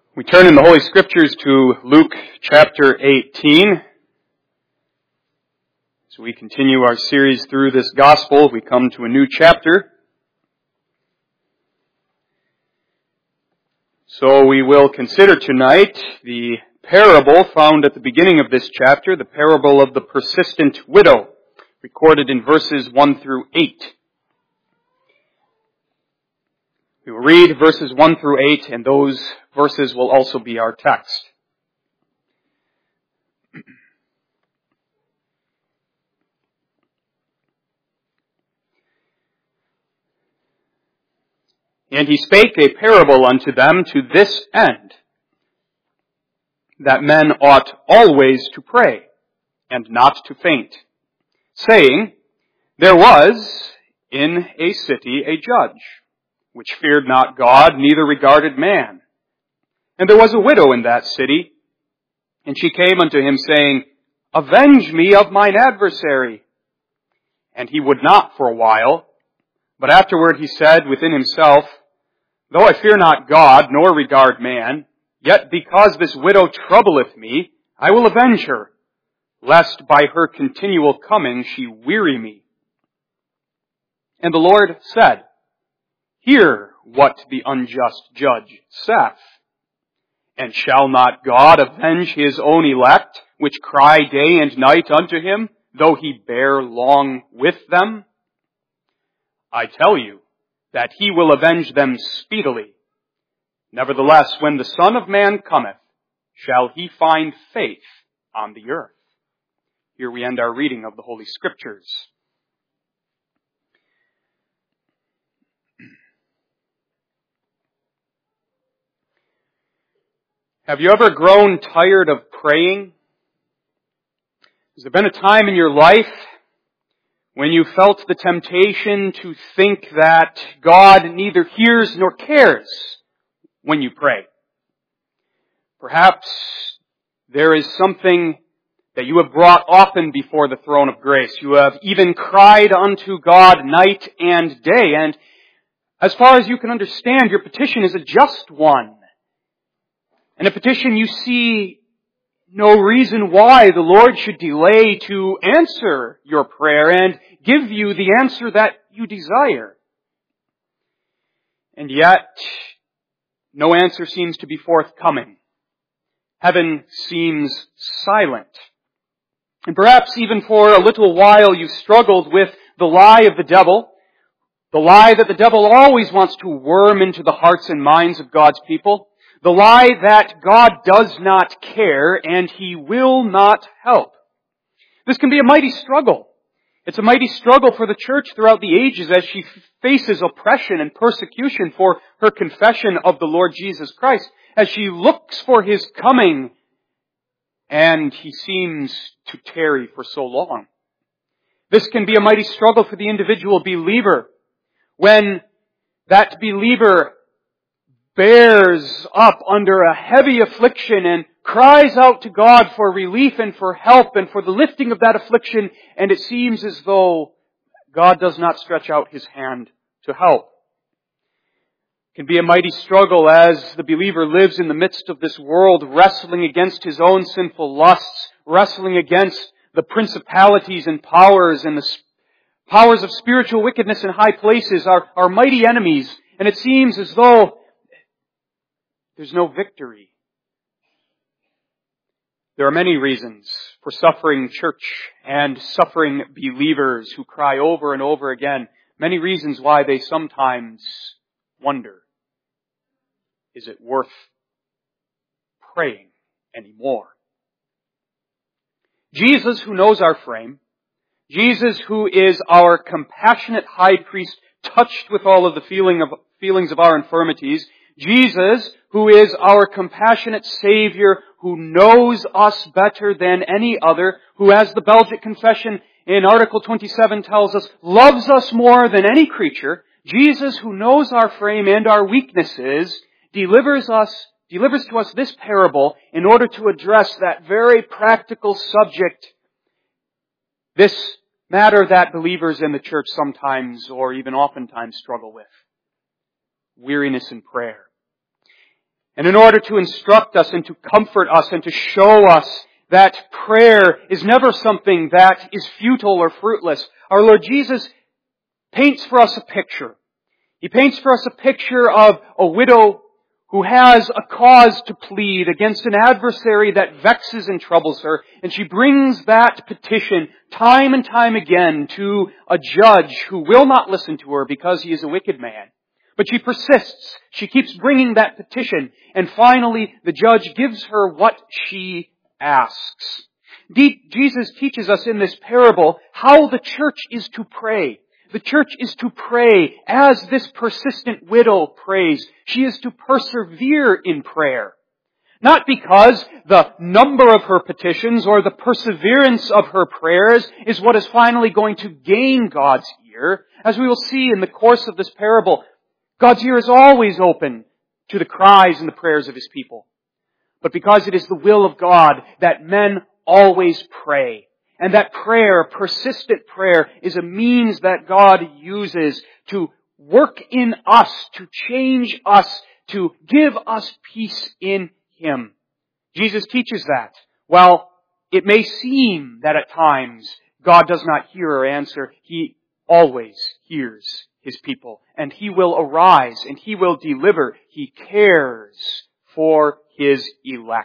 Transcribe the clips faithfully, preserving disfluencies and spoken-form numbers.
We turn in the Holy Scriptures to Luke chapter eighteen. As we continue our series through this gospel, we come to a new chapter. So we will consider tonight the parable found at the beginning of this chapter, the parable of the persistent widow, recorded in verses one through eight. We will read verses one through eight, and those verses will also be our text. And he spake a parable unto them to this end, that men ought always to pray, and not to faint, saying, There was in a city a judge, which feared not God, neither regarded man. And there was a widow in that city, and she came unto him, saying, Avenge me of mine adversary. And he would not for a while, but afterward he said within himself, Though I fear not God, nor regard man, yet because this widow troubleth me, I will avenge her, lest by her continual coming she weary me. And the Lord said, Hear what the unjust judge saith. And shall not God avenge his own elect, which cry day and night unto him, though he bear long with them? I tell you that he will avenge them speedily. Nevertheless, when the Son of Man cometh, shall he find faith on the earth? Here we end our reading of the Holy Scriptures. Have you ever grown tired of praying? Has there been a time in your life when you felt the temptation to think that God neither hears nor cares when you pray? Perhaps there is something that you have brought often before the throne of grace. You have even cried unto God night and day, and as far as you can understand, your petition is a just one. And a petition you see no reason why the Lord should delay to answer your prayer and give you the answer that you desire. And yet, no answer seems to be forthcoming. Heaven seems silent. And perhaps even for a little while you struggled with the lie of the devil, the lie that the devil always wants to worm into the hearts and minds of God's people. The lie that God does not care and He will not help. This can be a mighty struggle. It's a mighty struggle for the church throughout the ages as she faces oppression and persecution for her confession of the Lord Jesus Christ, as she looks for His coming and He seems to tarry for so long. This can be a mighty struggle for the individual believer when that believer bears up under a heavy affliction and cries out to God for relief and for help and for the lifting of that affliction, and it seems as though God does not stretch out His hand to help. It can be a mighty struggle as the believer lives in the midst of this world, wrestling against his own sinful lusts, wrestling against the principalities and powers and the powers of spiritual wickedness in high places, our, our mighty enemies, and it seems as though there's no victory. There are many reasons for suffering church and suffering believers who cry over and over again. Many reasons why they sometimes wonder, is it worth praying anymore? Jesus, who knows our frame, Jesus, who is our compassionate high priest, touched with all of the feeling of, feelings of our infirmities, Jesus, who is our compassionate Savior, who knows us better than any other, who, as the Belgic Confession in Article twenty-seven tells us, loves us more than any creature, Jesus, who knows our frame and our weaknesses, delivers us, delivers to us this parable in order to address that very practical subject, this matter that believers in the church sometimes or even oftentimes struggle with: weariness in prayer. And in order to instruct us and to comfort us and to show us that prayer is never something that is futile or fruitless, our Lord Jesus paints for us a picture. He paints for us a picture of a widow who has a cause to plead against an adversary that vexes and troubles her, and she brings that petition time and time again to a judge who will not listen to her because he is a wicked man. But she persists. She keeps bringing that petition, and finally the judge gives her what she asks. Jesus teaches us in this parable how the church is to pray. The church is to pray as this persistent widow prays. She is to persevere in prayer. Not because the number of her petitions or the perseverance of her prayers is what is finally going to gain God's ear. As we will see in the course of this parable, God's ear is always open to the cries and the prayers of His people. But because it is the will of God that men always pray. And that prayer, persistent prayer, is a means that God uses to work in us, to change us, to give us peace in Him. Jesus teaches that. While it may seem that at times God does not hear or answer, He always hears His people. And He will arise and He will deliver. He cares for His elect.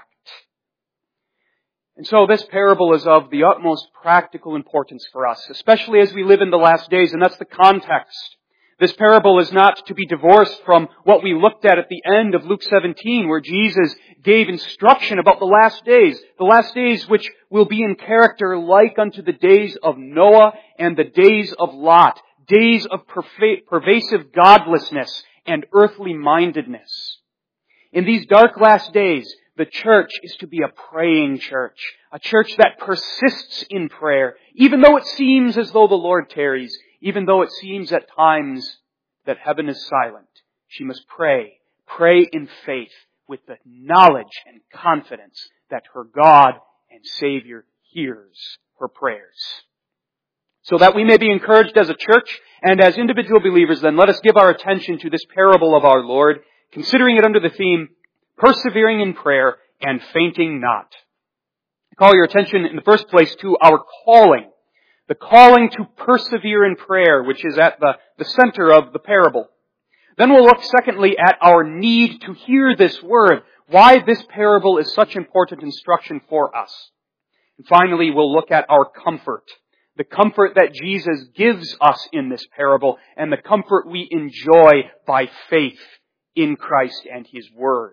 And so this parable is of the utmost practical importance for us, especially as we live in the last days, and that's the context. This parable is not to be divorced from what we looked at at the end of Luke seventeen, where Jesus gave instruction about the last days, the last days which will be in character like unto the days of Noah and the days of Lot, days of perva- pervasive godlessness and earthly mindedness. In these dark last days, the church is to be a praying church, a church that persists in prayer, even though it seems as though the Lord tarries, even though it seems at times that heaven is silent. She must pray, pray in faith with the knowledge and confidence that her God and Savior hears her prayers. So that we may be encouraged as a church and as individual believers, then let us give our attention to this parable of our Lord, considering it under the theme, persevering in prayer and fainting not. I call your attention in the first place to our calling. The calling to persevere in prayer, which is at the, the center of the parable. Then we'll look secondly at our need to hear this word, why this parable is such important instruction for us. And finally, we'll look at our comfort. The comfort that Jesus gives us in this parable and the comfort we enjoy by faith in Christ and His Word.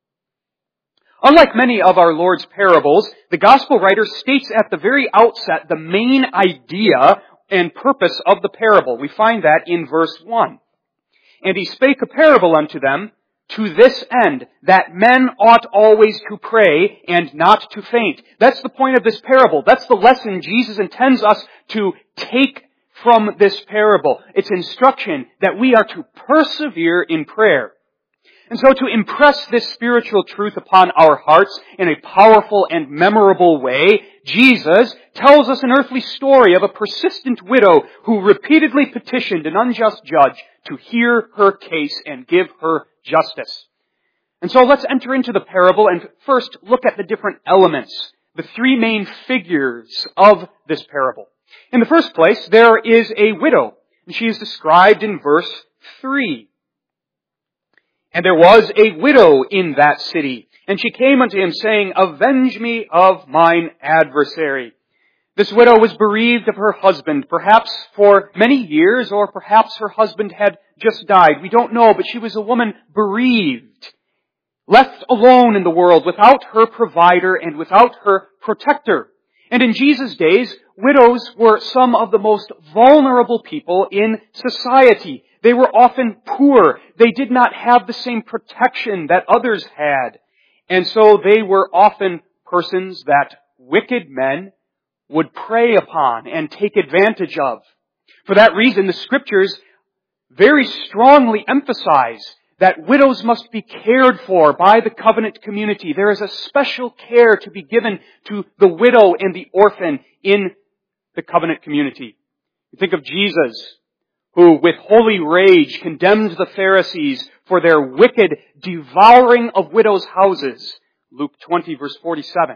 Unlike many of our Lord's parables, the Gospel writer states at the very outset the main idea and purpose of the parable. We find that in verse one. And He spake a parable unto them, to this end, that men ought always to pray and not to faint. That's the point of this parable. That's the lesson Jesus intends us to take from this parable. It's instruction that we are to persevere in prayer. And so to impress this spiritual truth upon our hearts in a powerful and memorable way, Jesus tells us an earthly story of a persistent widow who repeatedly petitioned an unjust judge to hear her case and give her justice. And so let's enter into the parable and first look at the different elements, the three main figures of this parable. In the first place, there is a widow, and she is described in verse three. And there was a widow in that city, and she came unto him, saying, Avenge me of mine adversary. This widow was bereaved of her husband, perhaps for many years, or perhaps her husband had just died. We don't know, but she was a woman bereaved, left alone in the world, without her provider and without her protector. And in Jesus' days, widows were some of the most vulnerable people in society. They were often poor. They did not have the same protection that others had. And so they were often persons that wicked men would prey upon and take advantage of. For that reason, the Scriptures very strongly emphasize that widows must be cared for by the covenant community. There is a special care to be given to the widow and the orphan in the covenant community. You think of Jesus, who with holy rage condemned the Pharisees for their wicked devouring of widows' houses. Luke twenty, verse forty-seven.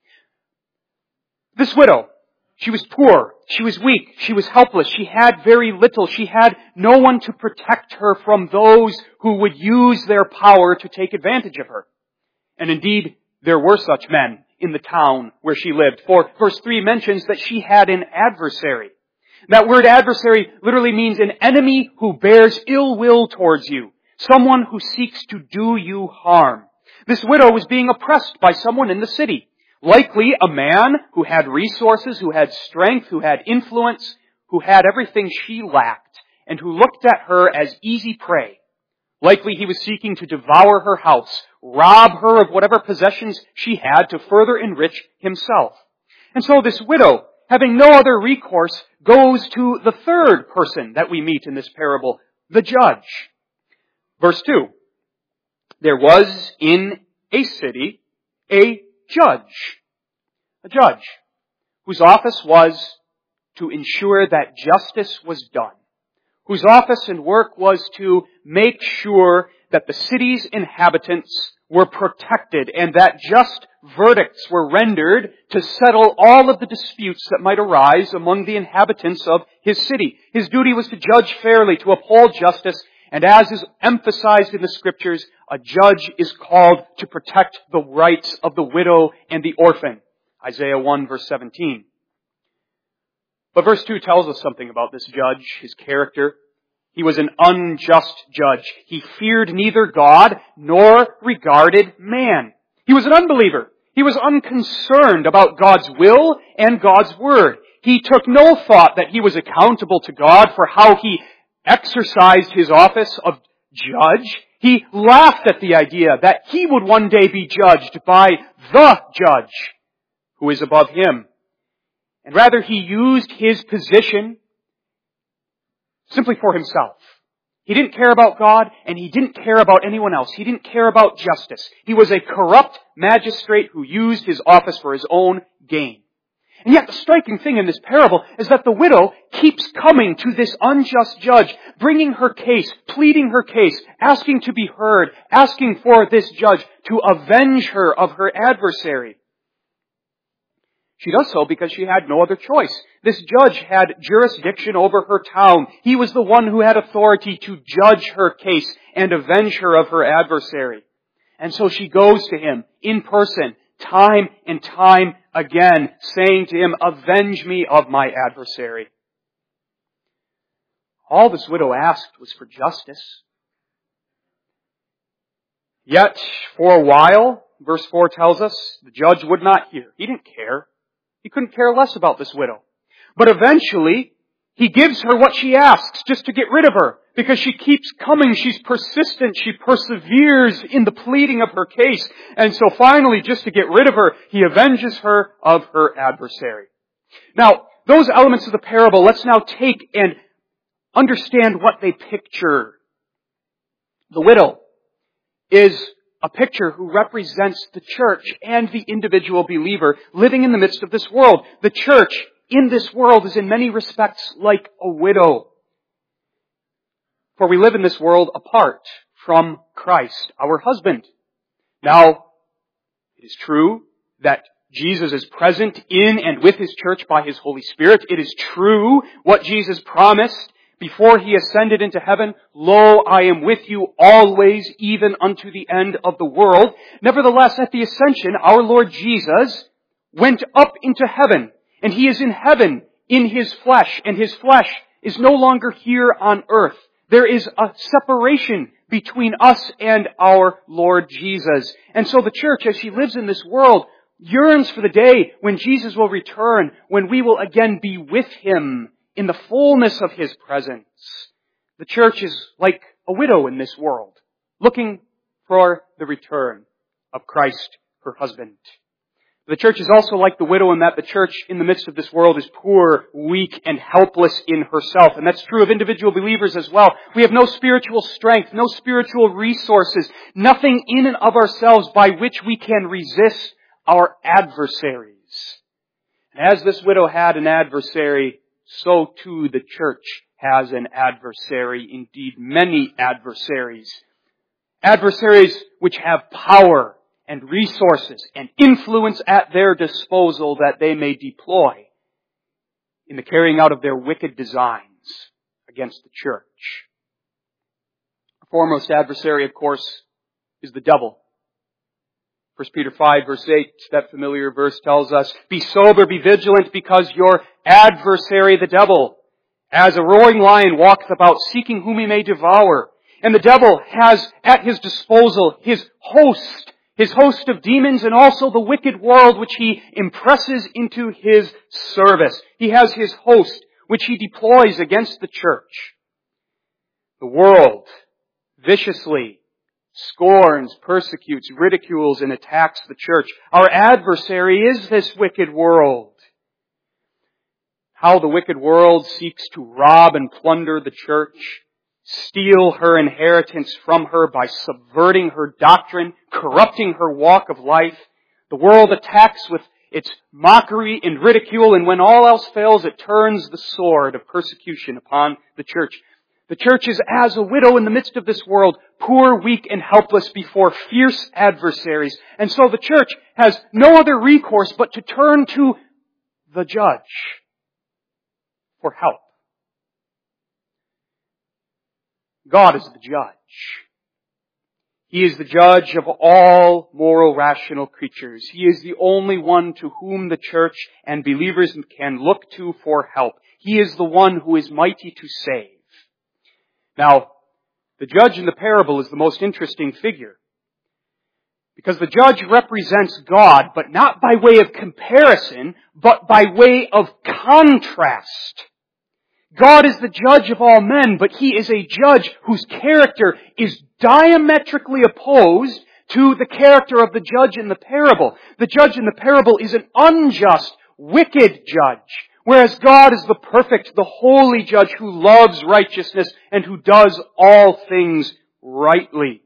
This widow, she was poor, she was weak, she was helpless, she had very little, she had no one to protect her from those who would use their power to take advantage of her. And indeed, there were such men in the town where she lived. For verse three mentions that she had an adversary. That word adversary literally means an enemy who bears ill will towards you. Someone who seeks to do you harm. This widow was being oppressed by someone in the city. Likely a man who had resources, who had strength, who had influence, who had everything she lacked, and who looked at her as easy prey. Likely he was seeking to devour her house, rob her of whatever possessions she had to further enrich himself. And so this widow, having no other recourse, goes to the third person that we meet in this parable, the judge. Verse two. There was in a city a judge. A judge whose office was to ensure that justice was done. Whose office and work was to make sure that the city's inhabitants were protected and that just verdicts were rendered to settle all of the disputes that might arise among the inhabitants of his city. His duty was to judge fairly, to uphold justice, and as is emphasized in the Scriptures, a judge is called to protect the rights of the widow and the orphan. Isaiah one, verse seventeen. But verse two tells us something about this judge, his character. He was an unjust judge. He feared neither God nor regarded man. He was an unbeliever. He was unconcerned about God's will and God's word. He took no thought that he was accountable to God for how he exercised his office of judge. He laughed at the idea that he would one day be judged by the judge who is above him. And rather, he used his position simply for himself. He didn't care about God, and he didn't care about anyone else. He didn't care about justice. He was a corrupt magistrate who used his office for his own gain. And yet the striking thing in this parable is that the widow keeps coming to this unjust judge, bringing her case, pleading her case, asking to be heard, asking for this judge to avenge her of her adversary. She does so because she had no other choice. This judge had jurisdiction over her town. He was the one who had authority to judge her case and avenge her of her adversary. And so she goes to him in person, time and time again, saying to him, "Avenge me of my adversary." All this widow asked was for justice. Yet, for a while, verse four tells us, the judge would not hear. He didn't care. He couldn't care less about this widow. But eventually, he gives her what she asks just to get rid of her. Because she keeps coming, she's persistent, she perseveres in the pleading of her case. And so finally, just to get rid of her, he avenges her of her adversary. Now, those elements of the parable, let's now take and understand what they picture. The widow is a picture who represents the church and the individual believer living in the midst of this world. The church in this world is in many respects like a widow. For we live in this world apart from Christ, our husband. Now, it is true that Jesus is present in and with His church by His Holy Spirit. It is true what Jesus promised before He ascended into heaven, "Lo, I am with you always, even unto the end of the world." Nevertheless, at the ascension, our Lord Jesus went up into heaven, and He is in heaven in His flesh, and His flesh is no longer here on earth. There is a separation between us and our Lord Jesus. And so the church, as she lives in this world, yearns for the day when Jesus will return, when we will again be with Him in the fullness of His presence. The church is like a widow in this world, looking for the return of Christ, her husband. The church is also like the widow in that the church in the midst of this world is poor, weak, and helpless in herself. And that's true of individual believers as well. We have no spiritual strength, no spiritual resources, nothing in and of ourselves by which we can resist our adversaries. And as this widow had an adversary, so too the church has an adversary, indeed many adversaries. Adversaries which have power and resources and influence at their disposal that they may deploy in the carrying out of their wicked designs against the church. Our foremost adversary, of course, is the devil. First Peter five, verse eight, that familiar verse tells us, "Be sober, be vigilant, because your adversary, the devil, as a roaring lion, walketh about, seeking whom he may devour." And the devil has at his disposal his host, his host of demons, and also the wicked world which he impresses into his service. He has his host, which he deploys against the church. The world viciously scorns, persecutes, ridicules, and attacks the church. Our adversary is this wicked world. How the wicked world seeks to rob and plunder the church, steal her inheritance from her by subverting her doctrine, corrupting her walk of life. The world attacks with its mockery and ridicule, and when all else fails, it turns the sword of persecution upon the church. The church is as a widow in the midst of this world, poor, weak, and helpless before fierce adversaries. And so the church has no other recourse but to turn to the judge for help. God is the judge. He is the judge of all moral, rational creatures. He is the only one to whom the church and believers can look to for help. He is the one who is mighty to save. Now, the judge in the parable is the most interesting figure, because the judge represents God, but not by way of comparison, but by way of contrast. God is the judge of all men, but He is a judge whose character is diametrically opposed to the character of the judge in the parable. The judge in the parable is an unjust, wicked judge, whereas God is the perfect, the holy judge who loves righteousness and who does all things rightly.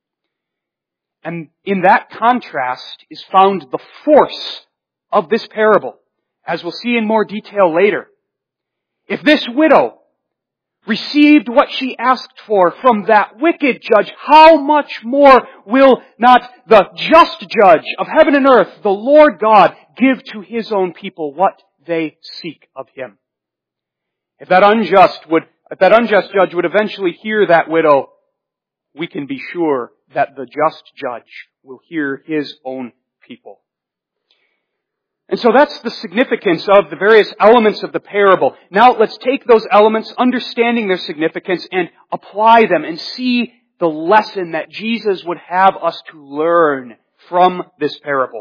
And in that contrast is found the force of this parable, as we'll see in more detail later. If this widow received what she asked for from that wicked judge, how much more will not the just judge of heaven and earth, the Lord God, give to His own people what they seek of Him? If that unjust would, if that unjust judge would eventually hear that widow, we can be sure that the just judge will hear His own people. And so that's the significance of the various elements of the parable. Now let's take those elements, understanding their significance, and apply them and see the lesson that Jesus would have us to learn from this parable.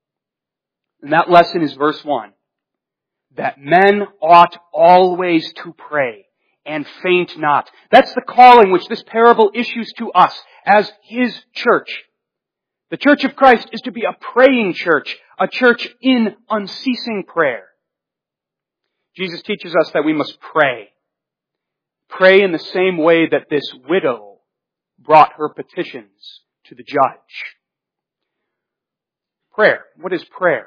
And that lesson is verse one. That men ought always to pray and faint not. That's the calling which this parable issues to us as His church. The church of Christ is to be a praying church, a church in unceasing prayer. Jesus teaches us that we must pray. Pray in the same way that this widow brought her petitions to the judge. Prayer. What is prayer?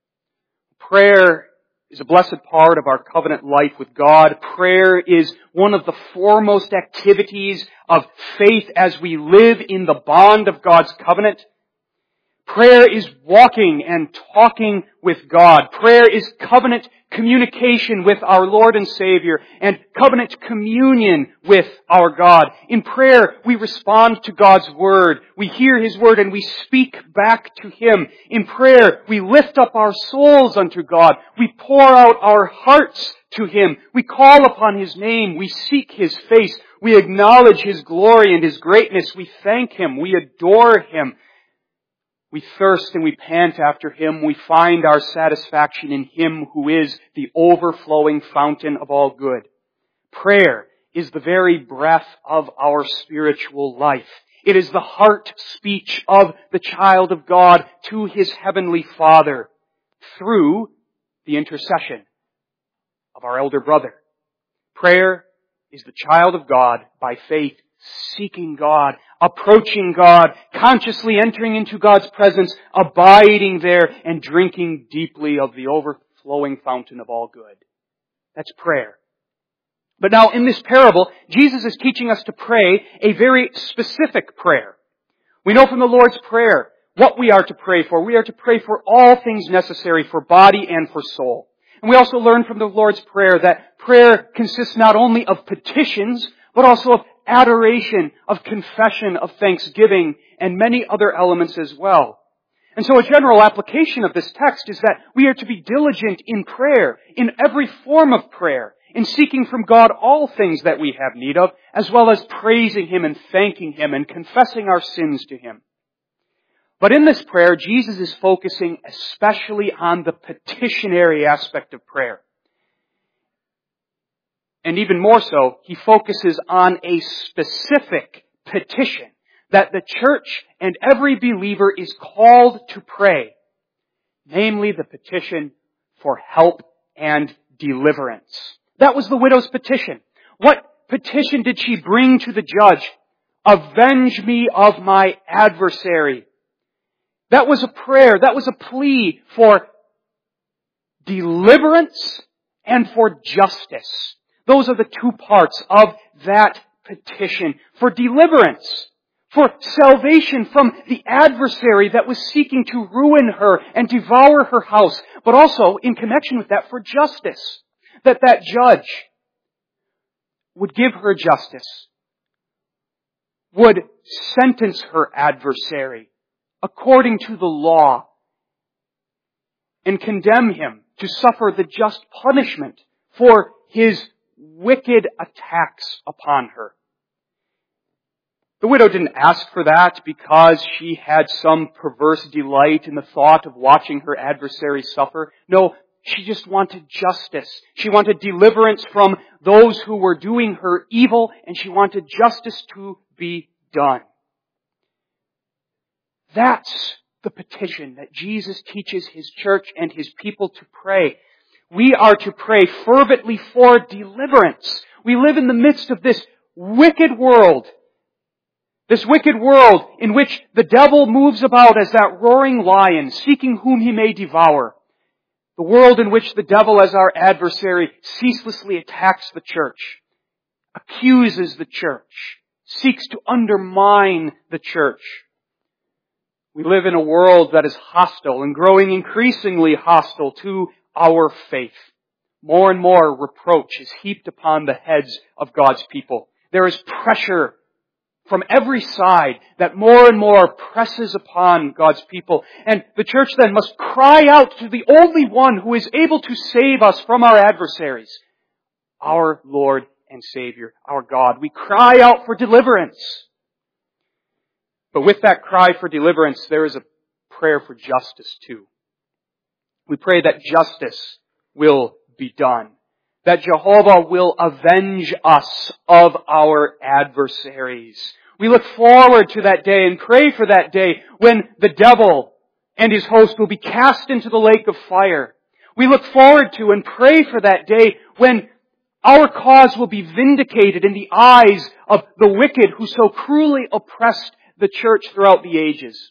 Prayer is a blessed part of our covenant life with God. Prayer is one of the foremost activities of faith as we live in the bond of God's covenant. Prayer is walking and talking with God. Prayer is covenant communication with our Lord and Savior and covenant communion with our God. In prayer, we respond to God's Word. We hear His Word and we speak back to Him. In prayer, we lift up our souls unto God. We pour out our hearts to Him. We call upon His name. We seek His face. We acknowledge His glory and His greatness. We thank Him. We adore Him. We thirst and we pant after Him. We find our satisfaction in Him who is the overflowing fountain of all good. Prayer is the very breath of our spiritual life. It is the heart speech of the child of God to his heavenly Father through the intercession of our elder brother. Prayer is the child of God by faith, seeking God, approaching God, consciously entering into God's presence, abiding there, and drinking deeply of the overflowing fountain of all good. That's prayer. But now in this parable, Jesus is teaching us to pray a very specific prayer. We know from the Lord's Prayer what we are to pray for. We are to pray for all things necessary for body and for soul. And we also learn from the Lord's Prayer that prayer consists not only of petitions, but also of adoration, of confession, of thanksgiving, and many other elements as well. And so a general application of this text is that we are to be diligent in prayer, in every form of prayer, in seeking from God all things that we have need of, as well as praising Him and thanking Him and confessing our sins to Him. But in this prayer, Jesus is focusing especially on the petitionary aspect of prayer. And even more so, He focuses on a specific petition that the church and every believer is called to pray, namely the petition for help and deliverance. That was the widow's petition. What petition did she bring to the judge? Avenge me of my adversary. That was a prayer, that was a plea for deliverance and for justice. Those are the two parts of that petition. For deliverance, for salvation from the adversary that was seeking to ruin her and devour her house, but also in connection with that for justice, that that judge would give her justice, would sentence her adversary according to the law, and condemn him to suffer the just punishment for his wicked attacks upon her. The widow didn't ask for that because she had some perverse delight in the thought of watching her adversary suffer. No, she just wanted justice. She wanted deliverance from those who were doing her evil, and she wanted justice to be done. That's the petition that Jesus teaches His church and His people to pray. We are to pray fervently for deliverance. We live in the midst of this wicked world. This wicked world in which the devil moves about as that roaring lion, seeking whom he may devour. The world in which the devil, as our adversary, ceaselessly attacks the church, accuses the church, seeks to undermine the church. We live in a world that is hostile and growing increasingly hostile to our faith. More and more reproach is heaped upon the heads of God's people. There is pressure from every side that more and more presses upon God's people. And the church then must cry out to the only one who is able to save us from our adversaries, our Lord and Savior, our God. We cry out for deliverance. But with that cry for deliverance, there is a prayer for justice too. We pray that justice will be done, that Jehovah will avenge us of our adversaries. We look forward to that day and pray for that day when the devil and his host will be cast into the lake of fire. We look forward to and pray for that day when our cause will be vindicated in the eyes of the wicked who so cruelly oppressed the church throughout the ages.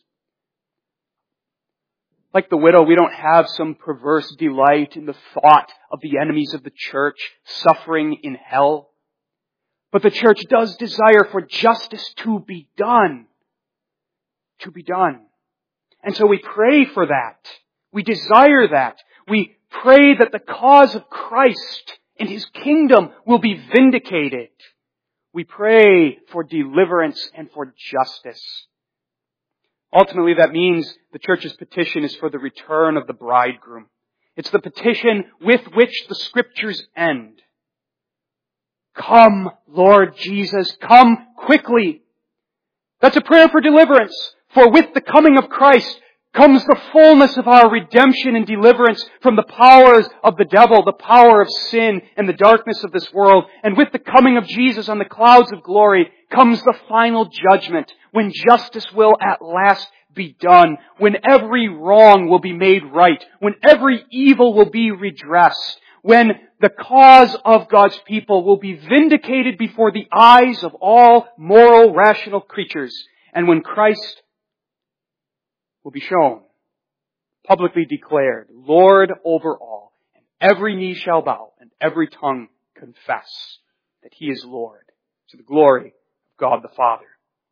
Like the widow, we don't have some perverse delight in the thought of the enemies of the church suffering in hell. But the church does desire for justice to be done. To be done. And so we pray for that. We desire that. We pray that the cause of Christ and His kingdom will be vindicated. We pray for deliverance and for justice. Ultimately, that means the church's petition is for the return of the bridegroom. It's the petition with which the Scriptures end. Come, Lord Jesus, come quickly. That's a prayer for deliverance. For with the coming of Christ comes the fullness of our redemption and deliverance from the powers of the devil, the power of sin and the darkness of this world. And with the coming of Jesus on the clouds of glory comes the final judgment, when justice will at last be done, when every wrong will be made right, when every evil will be redressed, when the cause of God's people will be vindicated before the eyes of all moral, rational creatures, and when Christ will be shown, publicly declared, Lord over all, and every knee shall bow, and every tongue confess that He is Lord, to the glory of God the Father.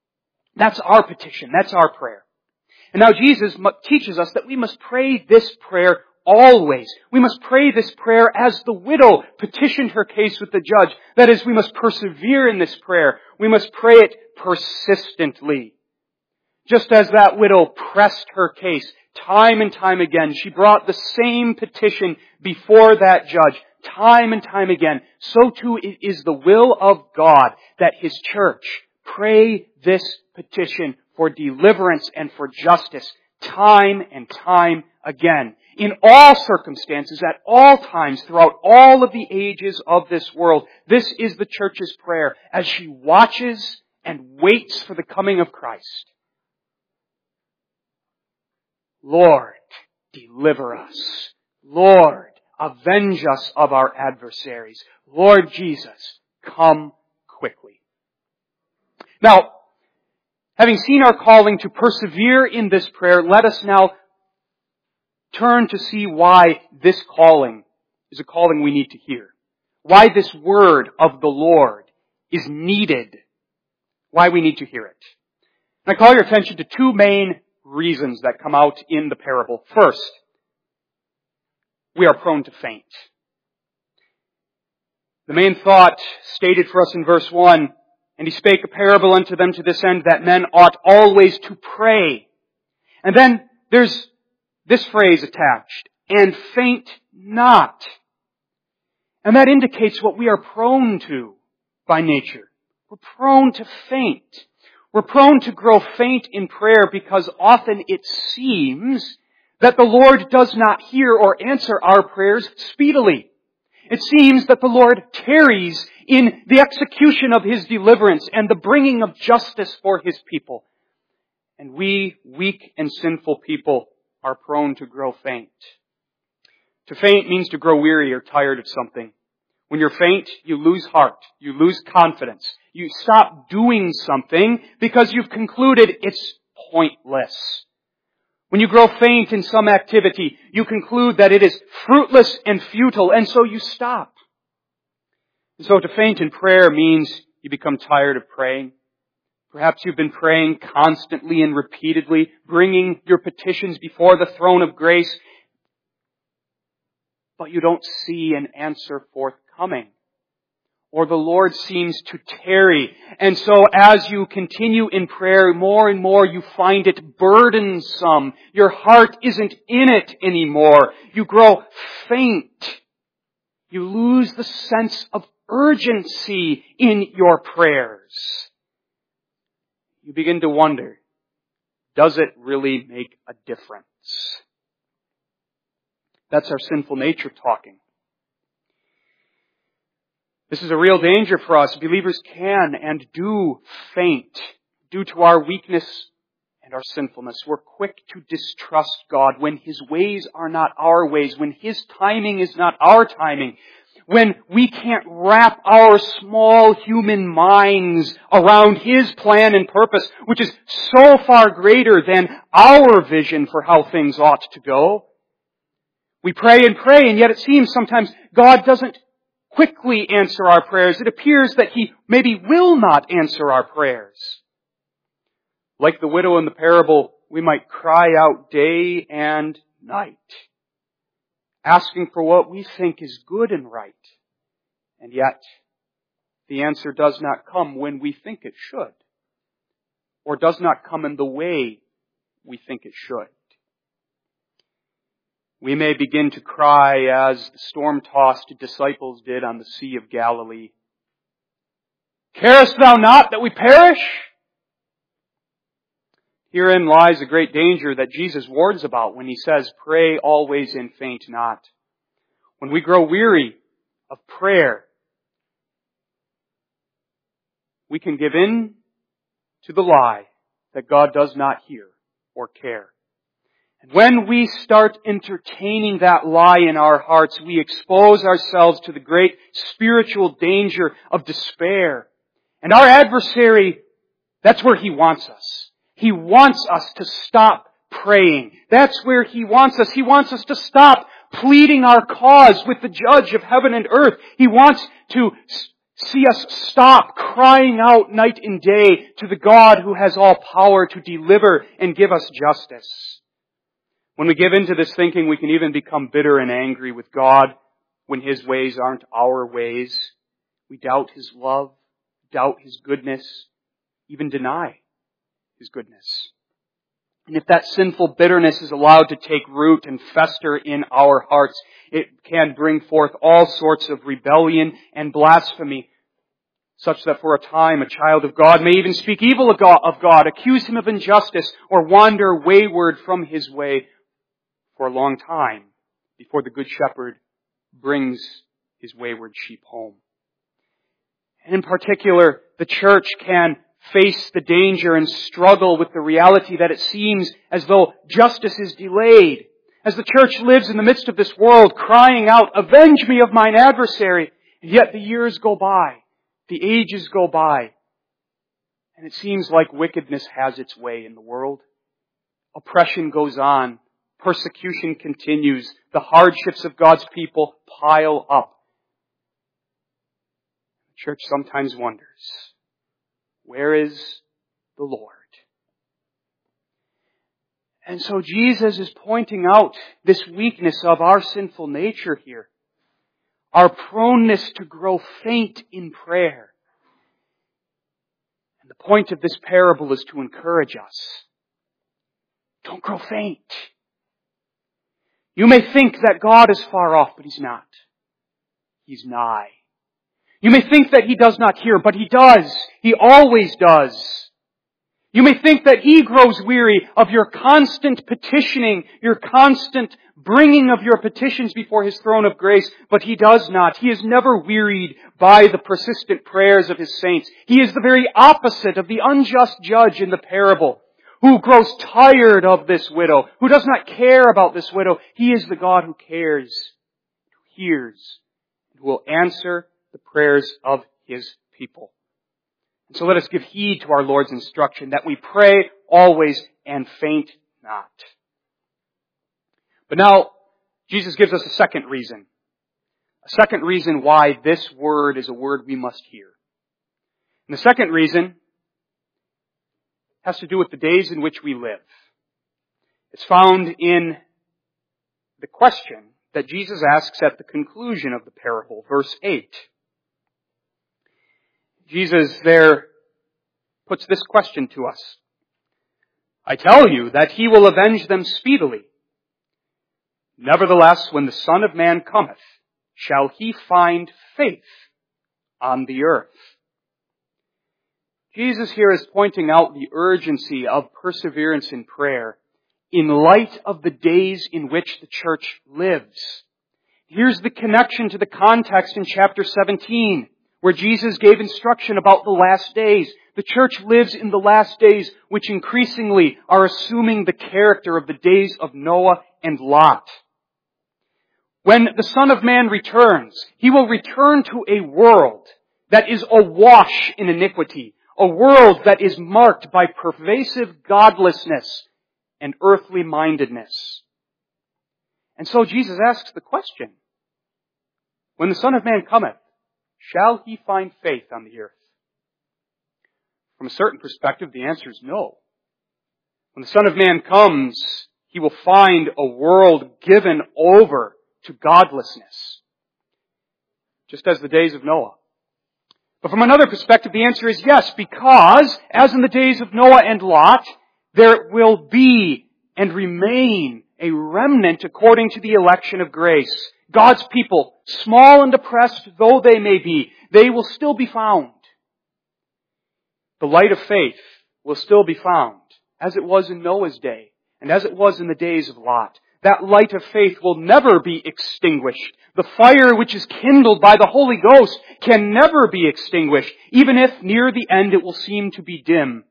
That's our petition. That's our prayer. And now Jesus teaches us that we must pray this prayer always. We must pray this prayer as the widow petitioned her case with the judge. That is, we must persevere in this prayer. We must pray it persistently. Just as that widow pressed her case time and time again, she brought the same petition before that judge time and time again. So too it is the will of God that His church pray this petition for deliverance and for justice time and time again. In all circumstances, at all times, throughout all of the ages of this world, this is the church's prayer as she watches and waits for the coming of Christ. Lord, deliver us. Lord, avenge us of our adversaries. Lord Jesus, come quickly. Now, having seen our calling to persevere in this prayer, let us now turn to see why this calling is a calling we need to hear. Why this word of the Lord is needed. Why we need to hear it. And I call your attention to two main reasons that come out in the parable. First, we are prone to faint. The main thought stated for us in verse one, and He spake a parable unto them to this end, that men ought always to pray. And then there's this phrase attached, and faint not. And that indicates what we are prone to by nature. We're prone to faint. We're prone to grow faint in prayer because often it seems that the Lord does not hear or answer our prayers speedily. It seems that the Lord tarries in the execution of His deliverance and the bringing of justice for His people. And we, weak and sinful people, are prone to grow faint. To faint means to grow weary or tired of something. When you're faint, you lose heart. You lose confidence. You stop doing something because you've concluded it's pointless. When you grow faint in some activity, you conclude that it is fruitless and futile, and so you stop. And so to faint in prayer means you become tired of praying. Perhaps you've been praying constantly and repeatedly, bringing your petitions before the throne of grace, but you don't see an answer forthcoming. Or the Lord seems to tarry. And so as you continue in prayer, more and more you find it burdensome. Your heart isn't in it anymore. You grow faint. You lose the sense of urgency in your prayers. You begin to wonder, does it really make a difference? That's our sinful nature talking. This is a real danger for us. Believers can and do faint due to our weakness and our sinfulness. We're quick to distrust God when His ways are not our ways, when His timing is not our timing, when we can't wrap our small human minds around His plan and purpose, which is so far greater than our vision for how things ought to go. We pray and pray, and yet it seems sometimes God doesn't quickly answer our prayers. It appears that He maybe will not answer our prayers. Like the widow in the parable, we might cry out day and night, asking for what we think is good and right. And yet, the answer does not come when we think it should, or does not come in the way we think it should. We may begin to cry as the storm-tossed disciples did on the Sea of Galilee. Carest thou not that we perish? Herein lies a great danger that Jesus warns about when He says, pray always and faint not. When we grow weary of prayer, we can give in to the lie that God does not hear or care. And when we start entertaining that lie in our hearts, we expose ourselves to the great spiritual danger of despair. And our adversary, that's where he wants us. He wants us to stop praying. That's where he wants us. He wants us to stop pleading our cause with the judge of heaven and earth. He wants to See us stop crying out night and day to the God who has all power to deliver and give us justice. When we give in to this thinking, we can even become bitter and angry with God when His ways aren't our ways. We doubt His love, doubt His goodness, even deny His goodness. And if that sinful bitterness is allowed to take root and fester in our hearts, it can bring forth all sorts of rebellion and blasphemy, such that for a time a child of God may even speak evil of God, accuse Him of injustice, or wander wayward from His way for a long time before the Good Shepherd brings His wayward sheep home. And in particular, the church can face the danger and struggle with the reality that it seems as though justice is delayed. As the church lives in the midst of this world crying out, "Avenge me of mine adversary," and yet the years go by, the ages go by, and it seems like wickedness has its way in the world. Oppression goes on, persecution continues, the hardships of God's people pile up. The church sometimes wonders, where is the Lord? And so Jesus is pointing out this weakness of our sinful nature here. Our proneness to grow faint in prayer. And the point of this parable is to encourage us. Don't grow faint. You may think that God is far off, but He's not. He's nigh. You may think that He does not hear, but He does. He always does. You may think that He grows weary of your constant petitioning, your constant bringing of your petitions before His throne of grace, but He does not. He is never wearied by the persistent prayers of His saints. He is the very opposite of the unjust judge in the parable, who grows tired of this widow, who does not care about this widow. He is the God who cares, who hears, who will answer the prayers of His people. And so let us give heed to our Lord's instruction that we pray always and faint not. But now, Jesus gives us a second reason. A second reason why this word is a word we must hear. And the second reason has to do with the days in which we live. It's found in the question that Jesus asks at the conclusion of the parable, verse eight. Jesus there puts this question to us. I tell you that He will avenge them speedily. Nevertheless, when the Son of Man cometh, shall He find faith on the earth? Jesus here is pointing out the urgency of perseverance in prayer in light of the days in which the church lives. Here's the connection to the context in chapter seventeen, where Jesus gave instruction about the last days. The church lives in the last days, which increasingly are assuming the character of the days of Noah and Lot. When the Son of Man returns, He will return to a world that is awash in iniquity, a world that is marked by pervasive godlessness and earthly mindedness. And so Jesus asks the question, when the Son of Man cometh, shall He find faith on the earth? From a certain perspective, the answer is no. When the Son of Man comes, He will find a world given over to godlessness, just as the days of Noah. But from another perspective, the answer is yes, because, as in the days of Noah and Lot, there will be and remain a remnant according to the election of grace. God's people, small and oppressed though they may be, they will still be found. The light of faith will still be found, as it was in Noah's day, and as it was in the days of Lot. That light of faith will never be extinguished. The fire which is kindled by the Holy Ghost can never be extinguished, even if near the end it will seem to be dim.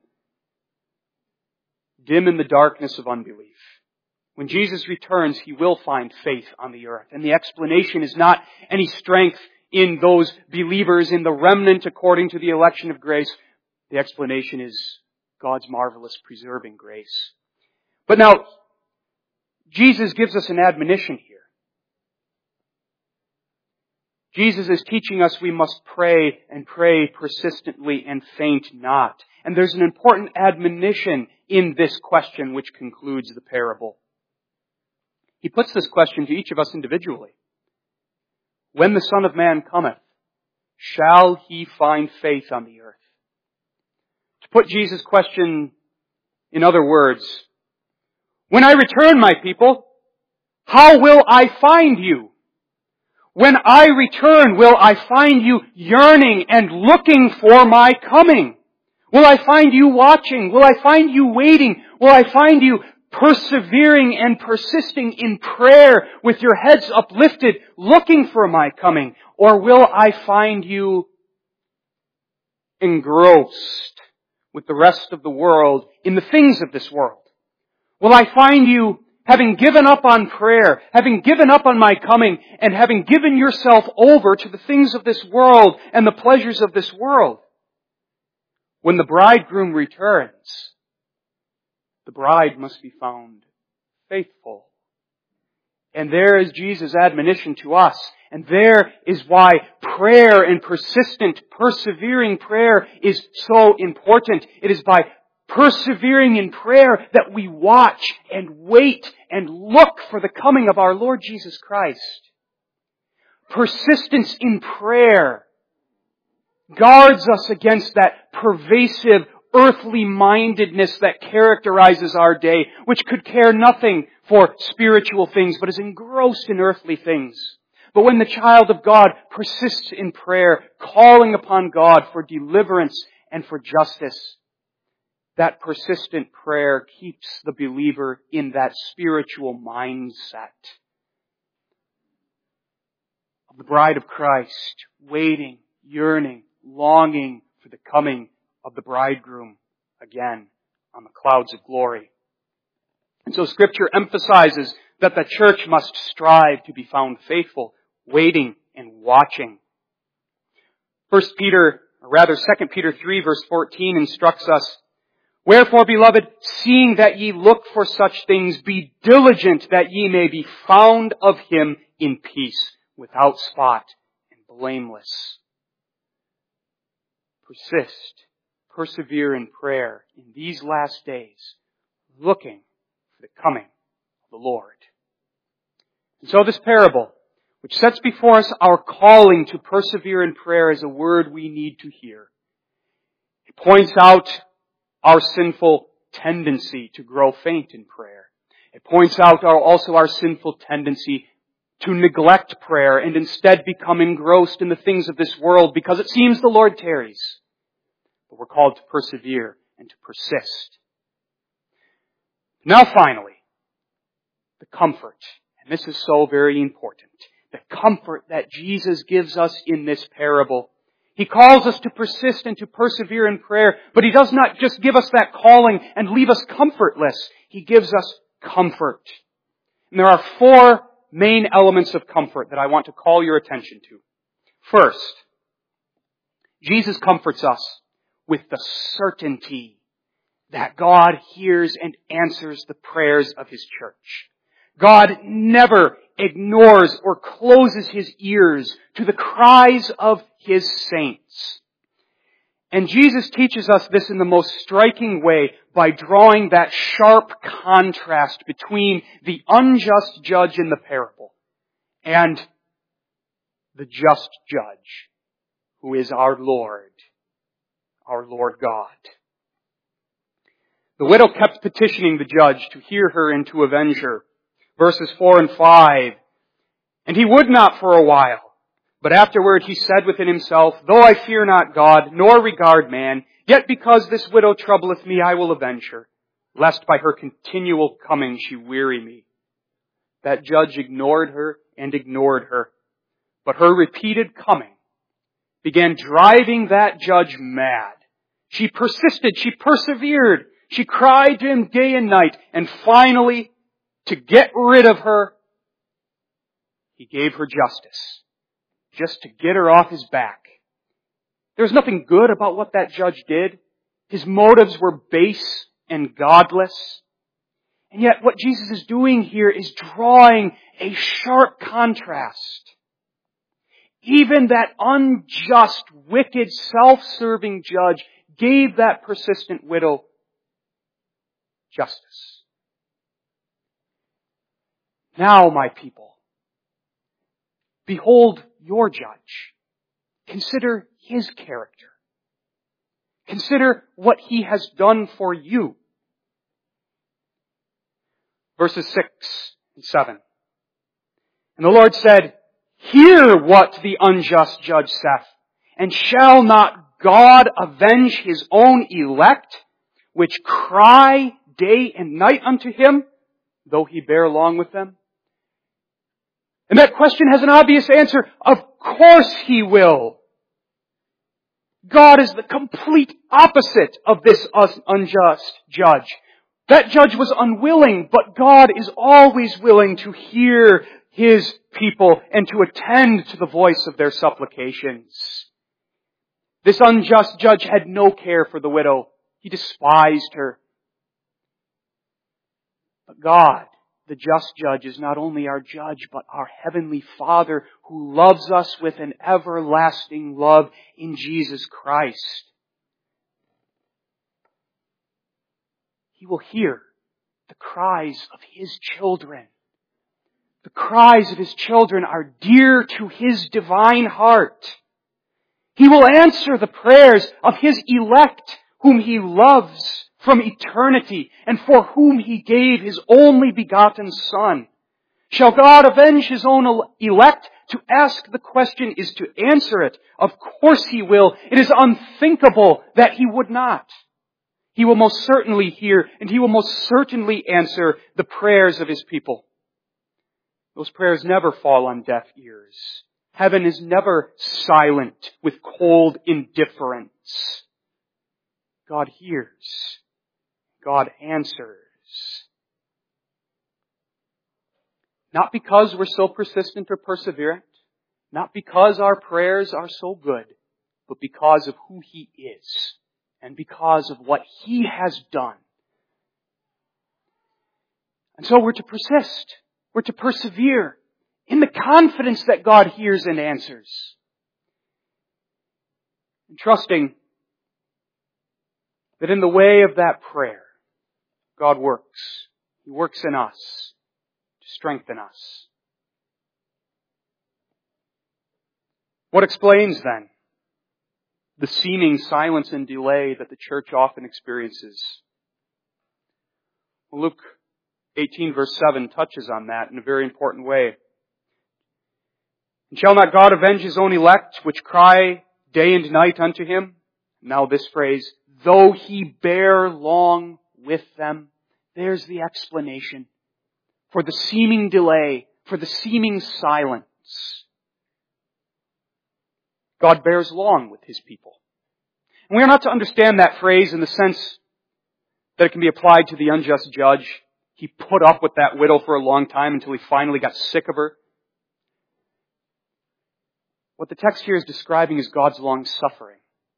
Dim in the darkness of unbelief. When Jesus returns, He will find faith on the earth. And the explanation is not any strength in those believers, in the remnant according to the election of grace. The explanation is God's marvelous preserving grace. But now, Jesus gives us an admonition here. Jesus is teaching us we must pray and pray persistently and faint not. And there's an important admonition in this question which concludes the parable. He puts this question to each of us individually. When the Son of Man cometh, shall he find faith on the earth? To put Jesus' question in other words, when I return, my people, how will I find you? When I return, will I find you yearning and looking for my coming? Will I find you watching? Will I find you waiting? Will I find you persevering and persisting in prayer with your heads uplifted, looking for my coming? Or will I find you engrossed with the rest of the world in the things of this world? Will I find you having given up on prayer, having given up on my coming, and having given yourself over to the things of this world and the pleasures of this world? When the bridegroom returns, the bride must be found faithful. And there is Jesus' admonition to us. And there is why prayer and persistent, persevering prayer is so important. It is by persevering in prayer that we watch and wait and look for the coming of our Lord Jesus Christ. Persistence in prayer guards us against that pervasive earthly mindedness that characterizes our day, which could care nothing for spiritual things, but is engrossed in earthly things. But when the child of God persists in prayer, calling upon God for deliverance and for justice, that persistent prayer keeps the believer in that spiritual mindset of the bride of Christ, waiting, yearning, longing for the coming of the bridegroom again on the clouds of glory. And so Scripture emphasizes that the church must strive to be found faithful, waiting and watching. First Peter, or rather Second Peter three verse fourteen instructs us, wherefore, beloved, seeing that ye look for such things, be diligent that ye may be found of him in peace, without spot and blameless. Persist, persevere in prayer in these last days, looking for the coming of the Lord. And so this parable, which sets before us our calling to persevere in prayer, is a word we need to hear. It points out our sinful tendency to grow faint in prayer. It points out our, also our sinful tendency to neglect prayer and instead become engrossed in the things of this world because it seems the Lord tarries. But we're called to persevere and to persist. Now finally, the comfort. And this is so very important. The comfort that Jesus gives us in this parable. He calls us to persist and to persevere in prayer, but He does not just give us that calling and leave us comfortless. He gives us comfort. And there are four main elements of comfort that I want to call your attention to. First, Jesus comforts us with the certainty that God hears and answers the prayers of His church. God never ignores or closes His ears to the cries of His saints. And Jesus teaches us this in the most striking way by drawing that sharp contrast between the unjust judge in the parable and the just judge, who is our Lord, our Lord God. The widow kept petitioning the judge to hear her and to avenge her. Verses four and five. And he would not for a while. But afterward he said within himself, though I fear not God, nor regard man, yet because this widow troubleth me, I will avenge her, lest by her continual coming she weary me. That judge ignored her and ignored her. But her repeated coming began driving that judge mad. She persisted, she persevered, she cried to him day and night, and finally, to get rid of her, he gave her justice, just to get her off his back. There was nothing good about what that judge did. His motives were base and godless. And yet what Jesus is doing here is drawing a sharp contrast. even that unjust, wicked, self-serving judge gave that persistent widow justice. Now, my people, behold your judge. Consider his character. Consider what he has done for you. Verses six and seven. And the Lord said, hear what the unjust judge saith, and shall not God avenge his own elect, which cry day and night unto him, though he bear long with them? And that question has an obvious answer. Of course he will. God is the complete opposite of this unjust judge. That judge was unwilling, but God is always willing to hear his people and to attend to the voice of their supplications. This unjust judge had no care for the widow. He despised her. But God, the just judge, is not only our judge, but our heavenly Father who loves us with an everlasting love in Jesus Christ. He will hear the cries of his children. The cries of his children are dear to his divine heart. He will answer the prayers of his elect, whom he loves from eternity, and for whom he gave his only begotten Son. Shall God avenge his own elect? To ask the question is to answer it. Of course he will. It is unthinkable that he would not. He will most certainly hear, and he will most certainly answer the prayers of his people. Those prayers never fall on deaf ears. Heaven is never silent with cold indifference. God hears. God answers. Not because we're so persistent or perseverant, not because our prayers are so good, but because of who he is and because of what he has done. And so we're to persist. We're to persevere in the confidence that God hears and answers. And trusting that in the way of that prayer, God works. He works in us to strengthen us. What explains then the seeming silence and delay that the church often experiences? Luke eighteen verse seven touches on that in a very important way. And shall not God avenge his own elect, which cry day and night unto him? Now this phrase, though he bear long with them. There's the explanation for the seeming delay, for the seeming silence. God bears long with his people. And we are not to understand that phrase in the sense that it can be applied to the unjust judge. He put up with that widow for a long time until he finally got sick of her. What the text here is describing is God's long suffering.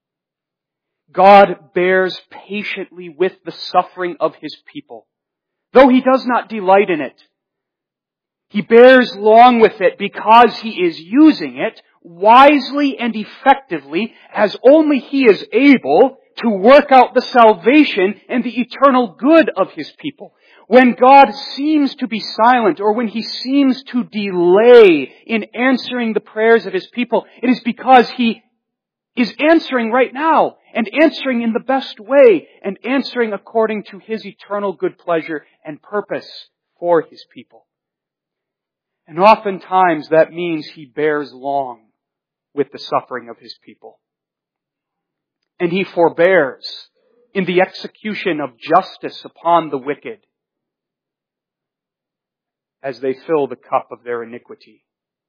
God bears patiently with the suffering of his people. Though he does not delight in it, he bears long with it because he is using it wisely and effectively as only he is able to work out the salvation and the eternal good of his people. When God seems to be silent or when he seems to delay in answering the prayers of his people, it is because he is answering right now and answering in the best way and answering according to his eternal good pleasure and purpose for his people. And oftentimes that means he bears long with the suffering of his people. And he forbears in the execution of justice upon the wicked as they fill the cup of their iniquity.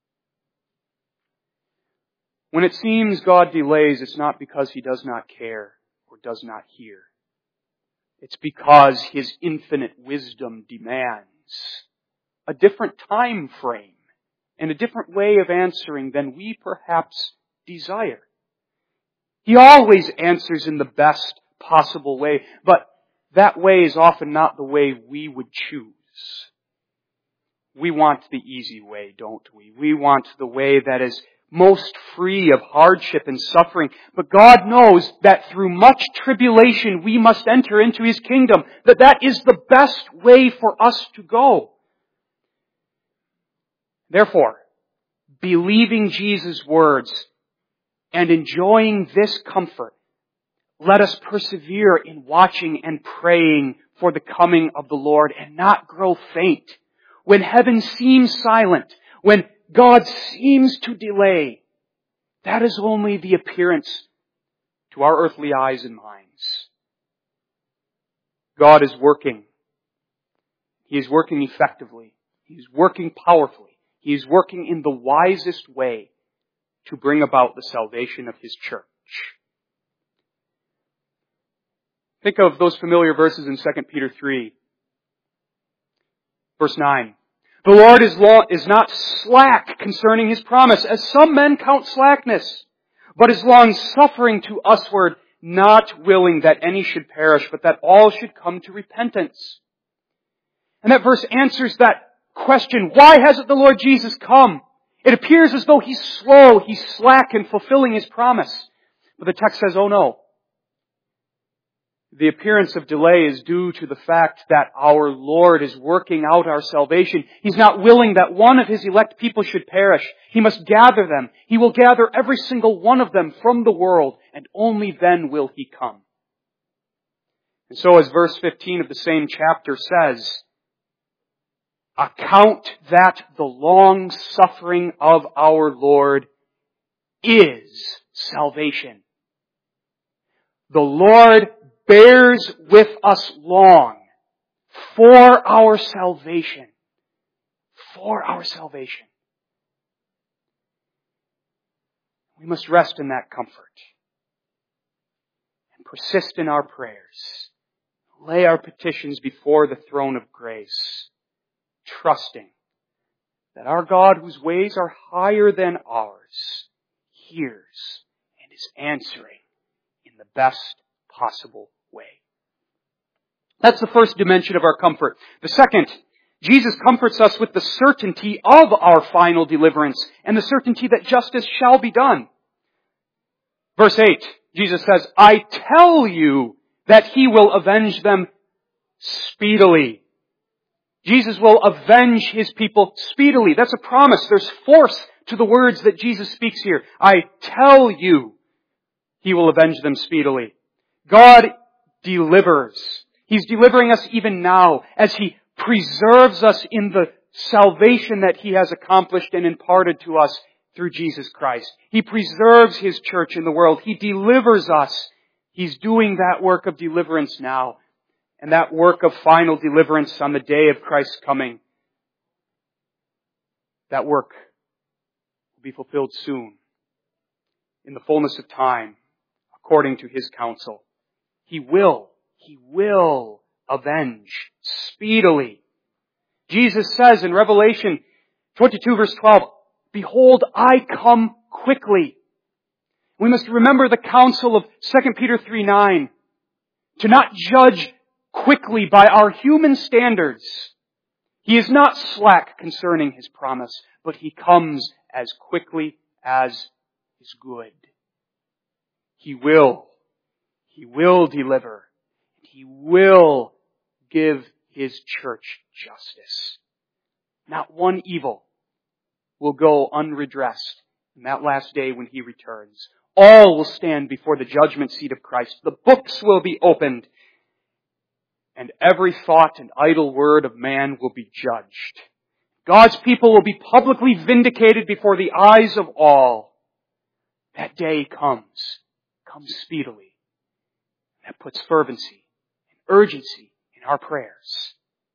When it seems God delays, it's not because he does not care or does not hear. It's because his infinite wisdom demands a different time frame and a different way of answering than we perhaps desire. He always answers in the best possible way, but that way is often not the way we would choose. We want the easy way, don't we? We want the way that is most free of hardship and suffering. But God knows that through much tribulation we must enter into His kingdom, that that is the best way for us to go. Therefore, believing Jesus' words and enjoying this comfort, let us persevere in watching and praying for the coming of the Lord and not grow faint. When heaven seems silent, when God seems to delay, that is only the appearance to our earthly eyes and minds. God is working. He is working effectively. He is working powerfully. He is working in the wisest way to bring about the salvation of His church. Think of those familiar verses in Second Peter three. Verse nine. The Lord is, law, is not slack concerning His promise, as some men count slackness, but is long-suffering to usward, not willing that any should perish, but that all should come to repentance. And that verse answers that question, why hasn't the Lord Jesus come? It appears as though He's slow, He's slack in fulfilling His promise. But the text says, oh no. The appearance of delay is due to the fact that our Lord is working out our salvation. He's not willing that one of His elect people should perish. He must gather them. He will gather every single one of them from the world, and only then will He come. And so as verse fifteen of the same chapter says, account that the long suffering of our Lord is salvation. The Lord bears with us long for our salvation. For our salvation. We must rest in that comfort and persist in our prayers. Lay our petitions before the throne of grace, trusting that our God, whose ways are higher than ours, hears and is answering in the best possible way. That's the first dimension of our comfort. The second, Jesus comforts us with the certainty of our final deliverance and the certainty that justice shall be done. Verse eight, Jesus says, I tell you that He will avenge them speedily. Jesus will avenge His people speedily. That's a promise. There's force to the words that Jesus speaks here. I tell you, He will avenge them speedily. God delivers. He's delivering us even now as He preserves us in the salvation that He has accomplished and imparted to us through Jesus Christ. He preserves His church in the world. He delivers us. He's doing that work of deliverance now. And that work of final deliverance on the day of Christ's coming, that work will be fulfilled soon, in the fullness of time, according to His counsel. He will, He will avenge speedily. Jesus says in Revelation twenty-two verse twelve, behold, I come quickly. We must remember the counsel of Second Peter three nine, to not judge quickly by our human standards. He is not slack concerning His promise, but He comes as quickly as is good. He will. He will deliver. He will give His church justice. Not one evil will go unredressed in that last day when He returns. All will stand before the judgment seat of Christ. The books will be opened. And every thought and idle word of man will be judged. God's people will be publicly vindicated before the eyes of all. That day comes, comes speedily. That puts fervency and urgency in our prayers.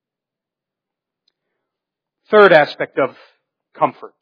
Third aspect of comfort.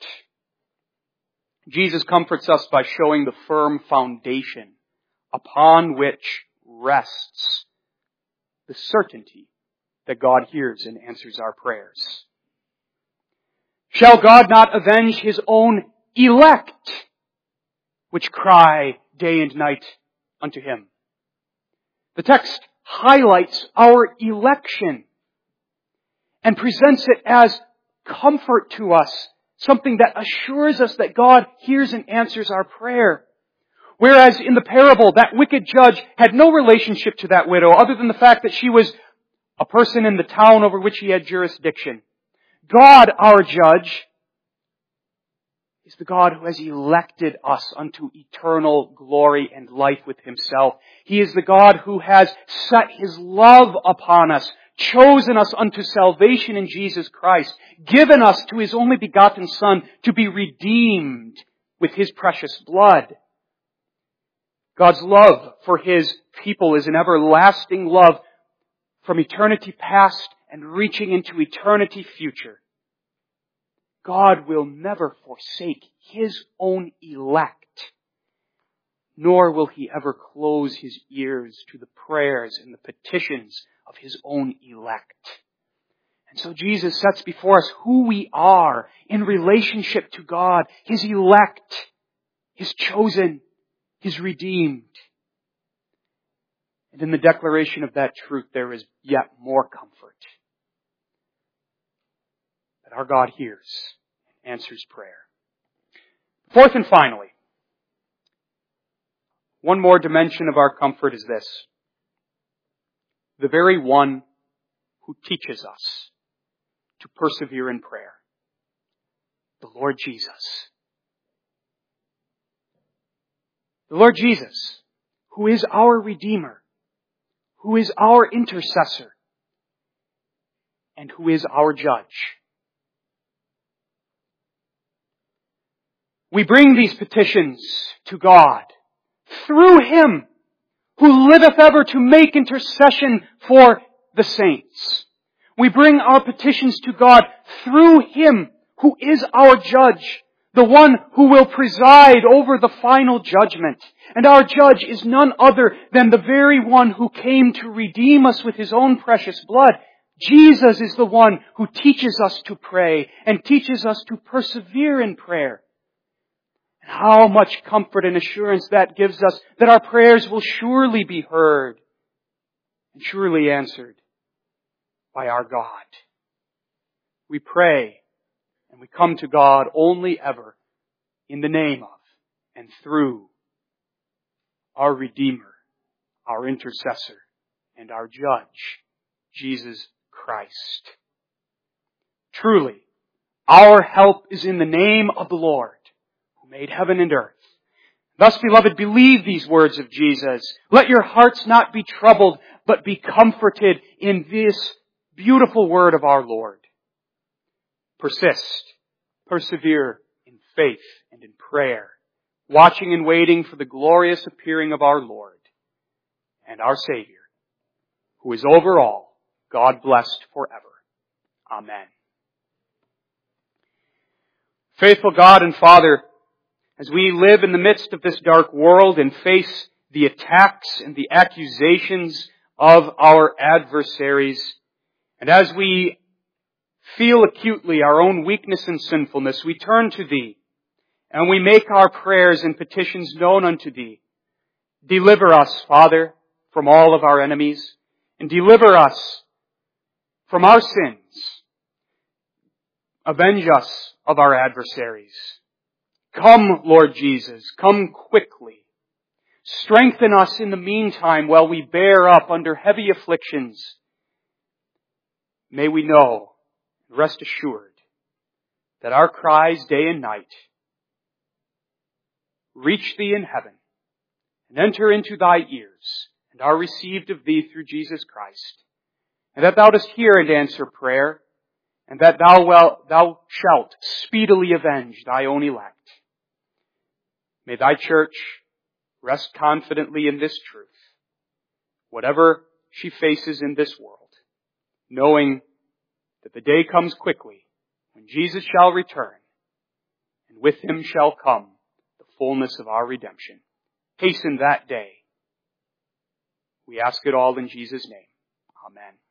Jesus comforts us by showing the firm foundation upon which rests the certainty that God hears and answers our prayers. Shall God not avenge His own elect, which cry day and night unto Him? The text highlights our election and presents it as comfort to us something that assures us that God hears and answers our prayer. Whereas in the parable, that wicked judge had no relationship to that widow other than the fact that she was a person in the town over which he had jurisdiction. God, our judge, is the God who has elected us unto eternal glory and life with Himself. He is the God who has set His love upon us, chosen us unto salvation in Jesus Christ, given us to His only begotten Son to be redeemed with His precious blood. God's love for His people is an everlasting love from eternity past and reaching into eternity future. God will never forsake His own elect, nor will He ever close His ears to the prayers and the petitions of His own elect. And so Jesus sets before us who we are in relationship to God, His elect, His chosen, His redeemed. And in the declaration of that truth, there is yet more comfort. That our God hears and answers prayer. Fourth and finally, one more dimension of our comfort is this. The very one who teaches us to persevere in prayer. The Lord Jesus. The Lord Jesus, who is our Redeemer, who is our intercessor, and who is our judge. We bring these petitions to God through Him who liveth ever to make intercession for the saints. We bring our petitions to God through Him who is our judge, the one who will preside over the final judgment. And our judge is none other than the very one who came to redeem us with His own precious blood. Jesus is the one who teaches us to pray and teaches us to persevere in prayer. And how much comfort and assurance that gives us that our prayers will surely be heard and surely answered by our God. We pray and we come to God only ever in the name of and through our Redeemer, our Intercessor, and our Judge, Jesus Christ. Truly, our help is in the name of the Lord, who made heaven and earth. Thus, beloved, believe these words of Jesus. Let your hearts not be troubled, but be comforted in this beautiful word of our Lord. Persist, persevere in faith and in prayer, watching and waiting for the glorious appearing of our Lord and our Savior, who is over all, God blessed forever. Amen. Faithful God and Father, as we live in the midst of this dark world and face the attacks and the accusations of our adversaries, and as we feel acutely our own weakness and sinfulness, we turn to Thee, and we make our prayers and petitions known unto Thee. Deliver us, Father, from all of our enemies, and deliver us from our sins. Avenge us of our adversaries. Come, Lord Jesus, come quickly. Strengthen us in the meantime while we bear up under heavy afflictions. May we know, rest assured, that our cries day and night reach Thee in heaven and enter into Thy ears and are received of Thee through Jesus Christ, and that Thou dost hear and answer prayer, and that Thou, well, thou shalt speedily avenge Thy own elect. May Thy church rest confidently in this truth, whatever she faces in this world, knowing that the day comes quickly when Jesus shall return, and with Him shall come the fullness of our redemption. Hasten that day. We ask it all in Jesus' name. Amen.